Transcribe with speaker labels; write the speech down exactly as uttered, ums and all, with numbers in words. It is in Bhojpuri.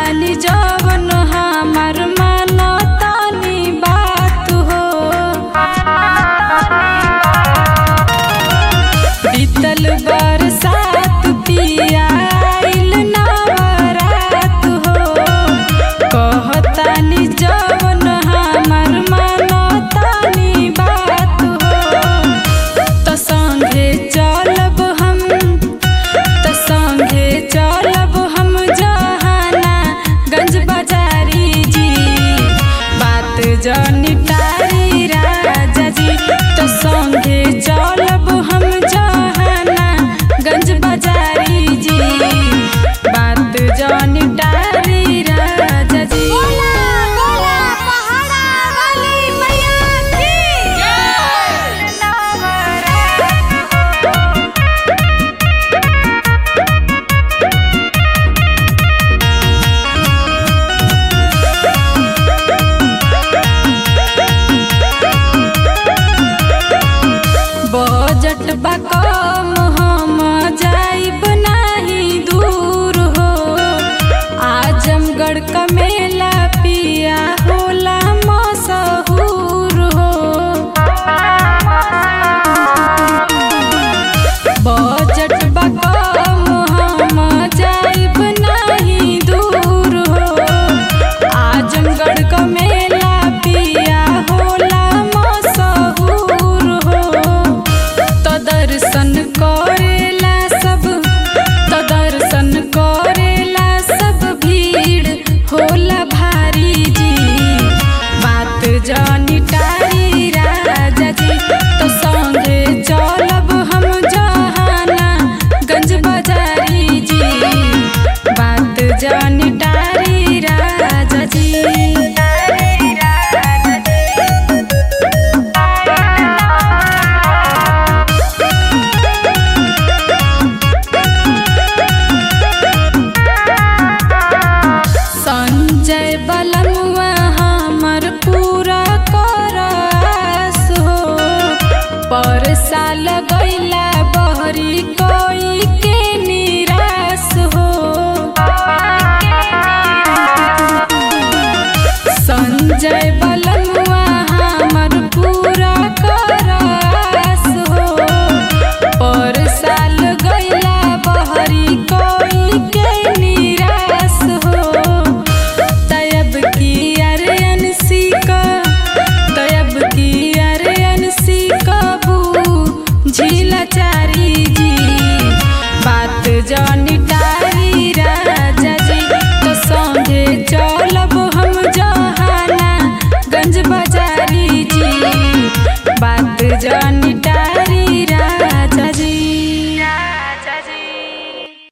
Speaker 1: कहतानी जवन हमार मानतानी बात हो। बीतल बरसात पिया आइल नवरात हो। कहतानी जवन हमार मानतानी बात हो। त संगे चलब हम त संगे चलब हम जहाना गंज बाजारी जी। बात जनी टारी राजा जी। त संगे चलब हम जहाना गंज बाजारी जी। बात जनी टारी राजा जी। बजट बा कम हम जाइब नाही दूर हो। आजमगढ़ का मेला पिया होला मशहूर हो। बजट बा कम हम जाइब नाही दूर हो। आजमगढ़ का मेला पिया होला मशहूर हो। तो दर्शन करेला सब तो दर्शन करेला सब भीड़ होला भारी जी। बात जानी टारी राजा जी। तो संगे चलब हम जहाना गंज बाजारी जी। बात जानी टारी राजा जी। संजय बलमुआ हमर पूरा करस हो। पर साल गइला बहरी कोई के निराश हो। संजय बलमुआ हमर पूरा करस हो। पर साल